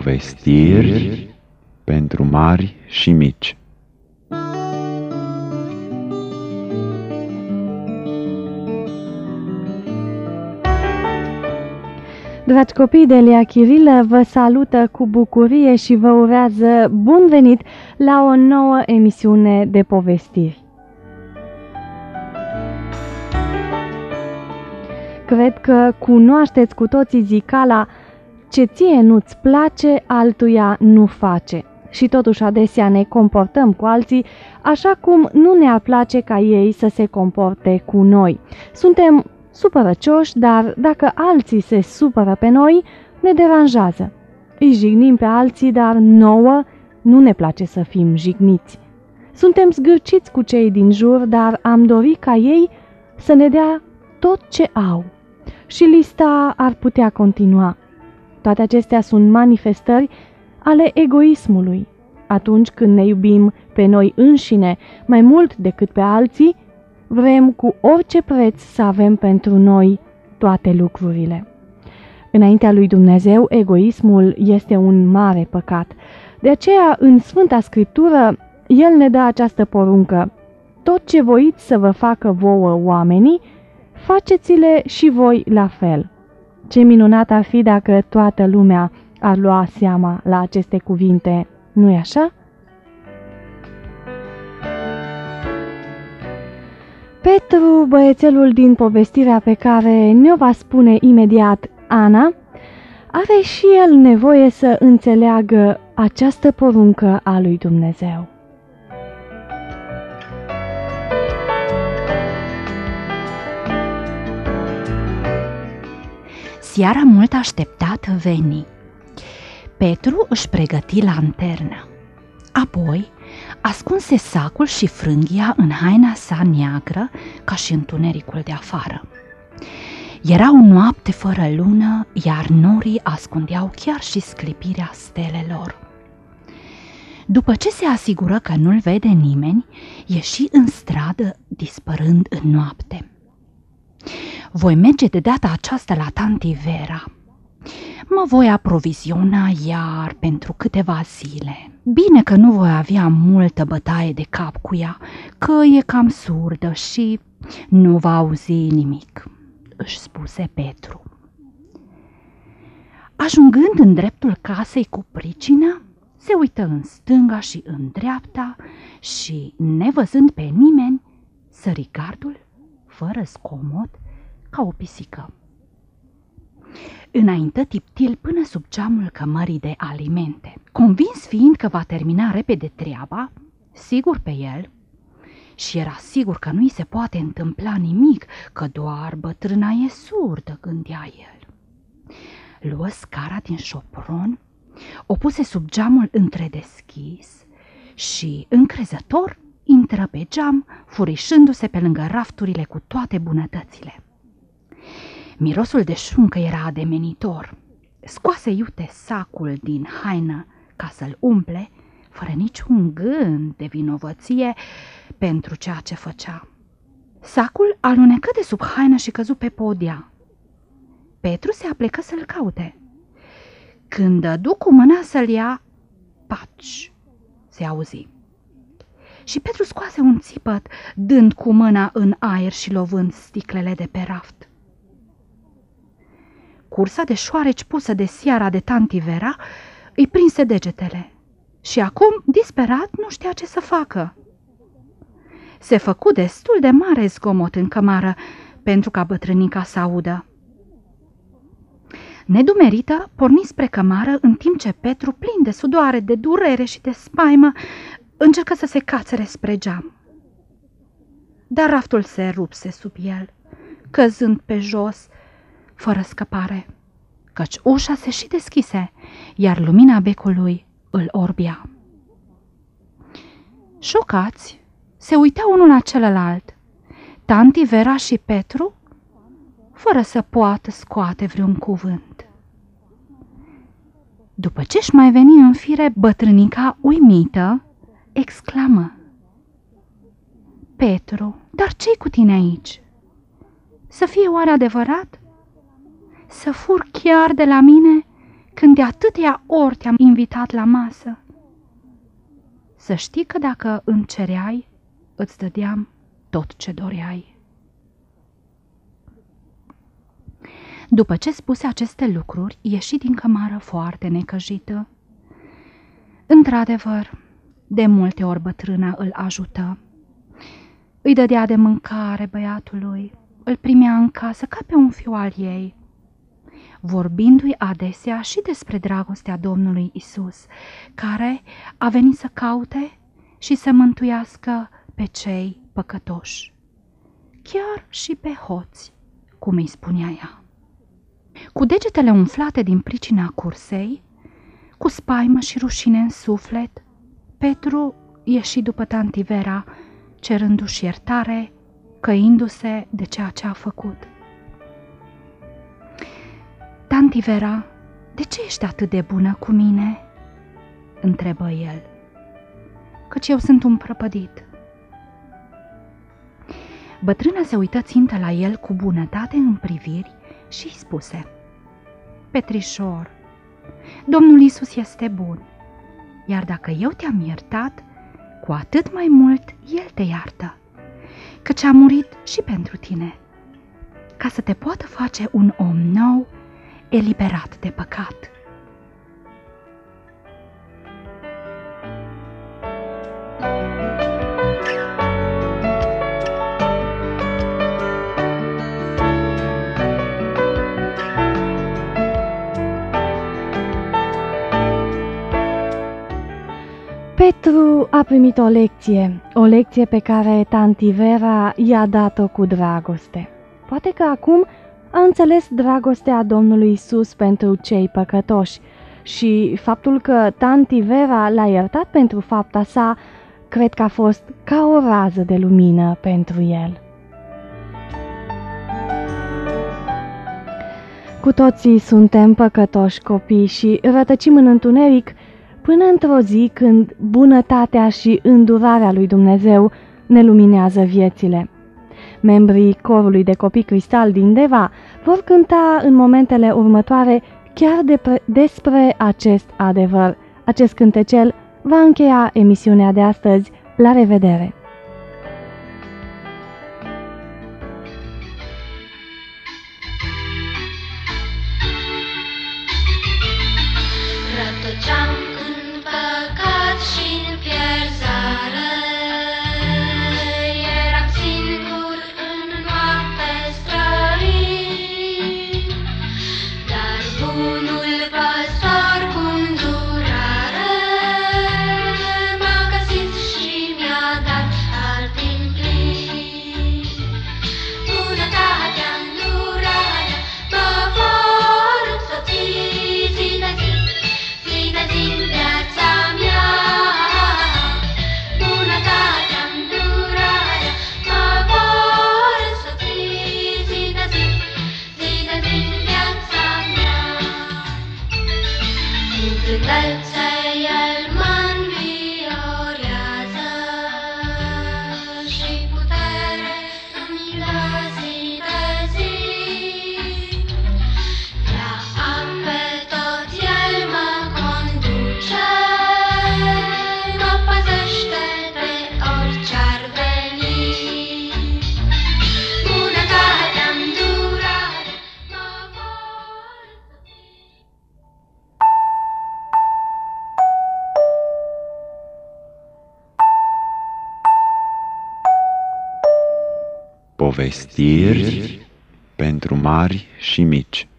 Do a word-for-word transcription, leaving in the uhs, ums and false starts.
Povestiri pentru mari și mici. Dragi copii, Delia Chirilă vă salută cu bucurie și vă urează bun venit la o nouă emisiune de povestiri. Cred că cunoașteți cu toții zicala: ce ție nu-ți place, altuia nu face. Și totuși adesea ne comportăm cu alții așa cum nu ne-ar place ca ei să se comporte cu noi. Suntem supărăcioși, dar dacă alții se supără pe noi, ne deranjează. Îi jignim pe alții, dar nouă nu ne place să fim jigniți. Suntem zgârciți cu cei din jur, dar am dorit ca ei să ne dea tot ce au. Și lista ar putea continua. Toate acestea sunt manifestări ale egoismului. Atunci când ne iubim pe noi înșine mai mult decât pe alții, vrem cu orice preț să avem pentru noi toate lucrurile. Înaintea lui Dumnezeu, egoismul este un mare păcat. De aceea, în Sfânta Scriptură, El ne dă această poruncă: tot ce voiți să vă facă vouă oamenii, faceți-le și voi la fel. Ce minunat ar fi dacă toată lumea ar lua seama la aceste cuvinte, nu-i așa? Petru, băiețelul din povestirea pe care ne-o va spune imediat Ana, are și el nevoie să înțeleagă această poruncă a lui Dumnezeu. Seara mult așteptată veni. Petru își pregăti lanterna. Apoi ascunse sacul și frânghia în haina sa neagră, ca și întunericul de afară. Era o noapte fără lună, iar norii ascundeau chiar și sclipirea stelelor. După ce se asigură că nu-l vede nimeni, ieși în stradă, dispărând în noapte. Voi merge de data aceasta la tanti Vera. Mă voi aproviziona iar pentru câteva zile. Bine că nu voi avea multă bătaie de cap cu ea, că e cam surdă și nu va auzi nimic, își spuse Petru. Ajungând în dreptul casei cu pricina, se uită în stânga și în dreapta și, nevăzând pe nimeni, sări gardul fără scomod, ca o pisică. Înaintă tiptil până sub geamul cămării de alimente. Convins fiind că va termina repede treaba, sigur pe el, și era sigur că nu-i se poate întâmpla nimic, că doar bătrâna e surdă, gândea el. Luă scara din șopron, o puse sub geamul întredeschis și, încrezător, intră pe geam, furișându-se pe lângă rafturile cu toate bunătățile. Mirosul de șuncă era ademenitor. Scoase iute sacul din haină ca să-l umple, fără niciun gând de vinovăție pentru ceea ce făcea. Sacul alunecă de sub haină și căzu pe podea. Petru se aplecă să-l caute. Când dădu cu mâna să-l ia, paci, se auzi. Și Petru scoase un țipăt, dând cu mâna în aer și lovând sticlele de pe raft. Cursa de șoareci pusă de seara de tanti Vera îi prinse degetele și acum, disperat, nu știa ce să facă. Se făcu destul de mare zgomot în cămară pentru ca bătrânica să audă. Nedumerită, porni spre cămară, în timp ce Petru, plin de sudoare, de durere și de spaimă, încercă să se cațere spre geam. Dar raftul se rupse sub el, căzând pe jos, fără scăpare, căci ușa se și deschise, iar lumina becului îl orbea. Șocați, se uitau unul la celălalt, tanti Vera și Petru, fără să poată scoate vreun cuvânt. După ce-și mai veni în fire, bătrânica, uimită, exclamă: Petru, dar ce-i cu tine aici? Să fie oare adevărat? Să fur chiar de la mine când de atâtea ori te-am invitat la masă? Să știi că dacă îmi cereai, îți dădeam tot ce doreai. După ce spuse aceste lucruri, ieși din cămară foarte necăjită. Într-adevăr, de multe ori bătrâna îl ajută. Îi dădea de mâncare băiatului, îl primea în casă ca pe un fiu al ei, vorbindu-i adesea și despre dragostea Domnului Isus, care a venit să caute și să mântuiască pe cei păcătoși, chiar și pe hoți, cum îi spunea ea. Cu degetele umflate din pricina cursei, cu spaimă și rușine în suflet, Petru ieși după tanti Vera, cerându-și iertare, căindu-se de ceea ce a făcut. Tanti Vera, de ce ești atât de bună cu mine?" întrebă el. Căci eu sunt un prăpădit." Bătrâna se uită țintă la el cu bunătate în priviri și îi spuse: Petrișor, Domnul Iisus este bun, iar dacă eu te-am iertat, cu atât mai mult El te iartă, căci a murit și pentru tine, ca să te poată face un om nou, eliberat de păcat. Petru a primit o lecție, o lecție pe care tanti Vera i-a dat-o cu dragoste. Poate că acum a înțeles dragostea Domnului Isus pentru cei păcătoși și faptul că tanti Vera l-a iertat pentru fapta sa, cred că a fost ca o rază de lumină pentru el. Cu toții suntem păcătoși copii și rătăcim în întuneric până într-o zi când bunătatea și îndurarea lui Dumnezeu ne luminează viețile. Membrii corului de copii cristal din Deva vor cânta în momentele următoare chiar de despre acest adevăr. Acest cântecel va încheia emisiunea de astăzi. La revedere! Rătăceam în păcat și-n pierzare, eram singur în noapte străin, dar bunul păstor cu-ndurare m-a găsit și mi-a dat har din plin. Bunătatea, îndurarea mă vor însoți zi de zi, zi de zi în viața mea. Bunătatea, îndurarea mă vor însoți zi de zi, zi de zi în viața mea. În blândețe El mă înviorează și putere îmi dă zi de zi. La ape tot El mă conduce, mă păzește pe orice-ar veni. Bunătatea, îndurarea mă vor însoți. Povestiri pentru mari și mici.